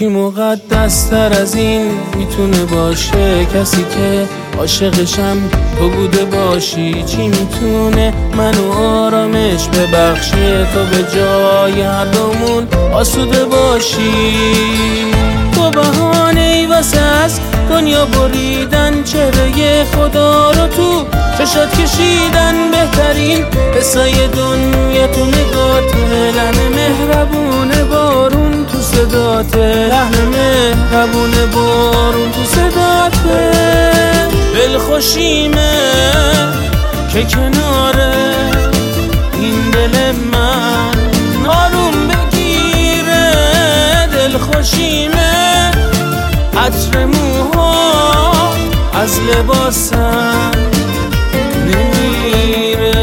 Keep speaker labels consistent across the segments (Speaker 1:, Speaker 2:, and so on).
Speaker 1: کی مقدس تر از این میتونه باشه؟ کسی که عاشقشم تو بوده باشی. چی میتونه منو آرامش ببخشه؟ تو به جای هر دومون آسوده باشی. تو بهانه ای واسه از دنیا بریدن، چهره خدا رو تو چشات کشیدن. بهترین قصه دنیا تو نگاته، لحن مهربون بارون تو صداته، لحن مهربون بارون تو صداته. دلخوشیمه که کنار این دل من آروم بگیره. دلخوشیمه عطر موها از لباسم نمیره.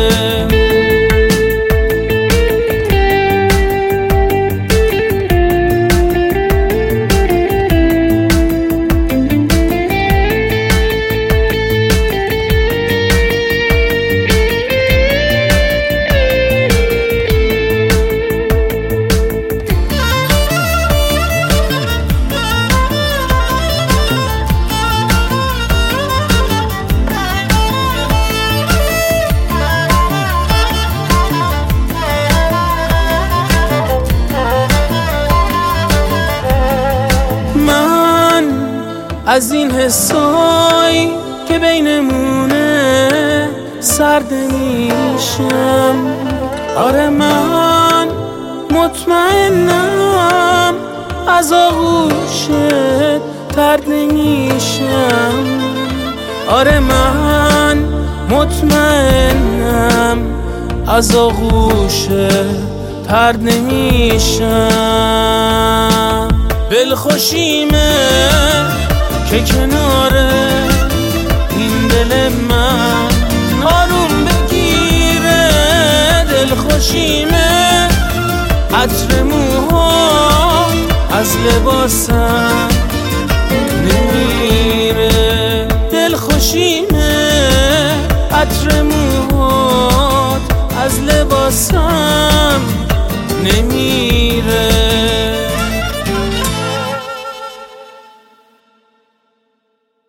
Speaker 1: از این حسایی که بینمونه سرد میشم. آره من مطمئنم از آغوشت ترد نمیشم. آره من مطمئنم از آغوشت ترد نمیشم. دلخوشیمه که کنار این دل من آروم بگیره. دلخوشیمه عطر موها از لباسم نمیره. دلخوشیمه عطر موهات از لباسم نمیره.